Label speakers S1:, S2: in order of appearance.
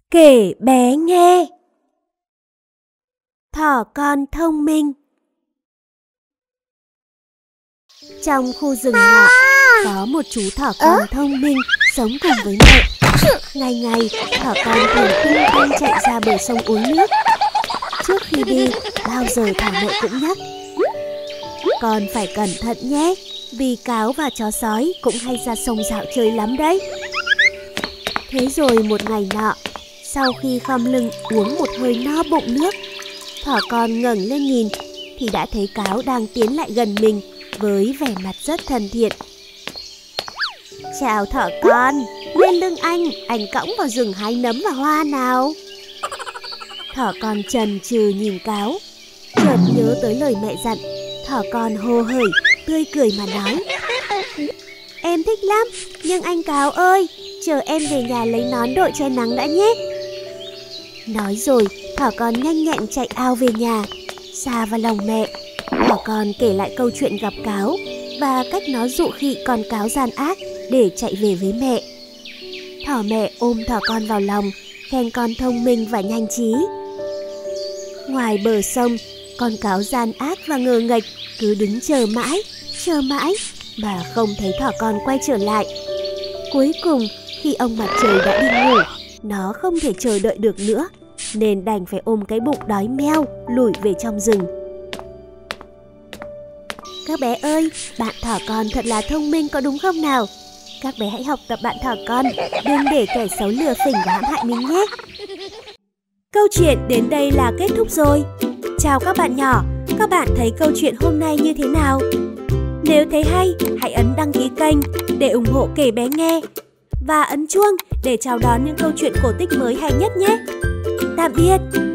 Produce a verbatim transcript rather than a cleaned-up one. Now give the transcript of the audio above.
S1: Kể bé nghe. Thỏ con thông minh. Trong khu rừng nọ, có một chú thỏ con thông minh sống cùng với mẹ. Ngày ngày, thỏ con thường tung tăng chạy ra bờ sông uống nước. Trước khi đi, bao giờ thỏ mẹ cũng nhắc: con phải cẩn thận nhé, vì cáo và chó sói cũng hay ra sông dạo chơi lắm đấy. Thế rồi một ngày nọ, sau khi khom lưng uống một hơi no bụng nước, thỏ con ngẩng lên nhìn thì đã thấy cáo đang tiến lại gần mình với vẻ mặt rất thân thiện. Chào thỏ con, lên lưng anh, anh cõng vào rừng hái nấm và hoa nào. Thỏ con chần chừ nhìn cáo, chợt nhớ tới lời mẹ dặn, thỏ con hồ hởi, tươi cười mà nói: em thích lắm, nhưng anh cáo ơi, chờ em về nhà lấy nón đội che nắng đã nhé. Nói rồi, thỏ con nhanh nhẹn chạy ao về nhà, xa vào lòng mẹ. Thỏ con kể lại câu chuyện gặp cáo và cách nó dụ khị con cáo gian ác để chạy về với mẹ. Thỏ mẹ ôm thỏ con vào lòng, khen con thông minh và nhanh trí. Ngoài bờ sông, con cáo gian ác và ngờ nghệch cứ đứng chờ mãi, chờ mãi mà không thấy thỏ con quay trở lại. Cuối cùng, khi ông mặt trời đã đi ngủ, nó không thể chờ đợi được nữa, nên đành phải ôm cái bụng đói meo lủi về trong rừng. Các bé ơi, bạn thỏ con thật là thông minh có đúng không nào? Các bé hãy học tập bạn thỏ con, đừng để kẻ xấu lừa phỉnh và hãm hại mình nhé. Câu chuyện đến đây là kết thúc rồi. Chào các bạn nhỏ, các bạn thấy câu chuyện hôm nay như thế nào? Nếu thấy hay, hãy ấn đăng ký kênh để ủng hộ Kể Bé Nghe và ấn chuông để chào đón những câu chuyện cổ tích mới hay nhất nhé. Tạm biệt!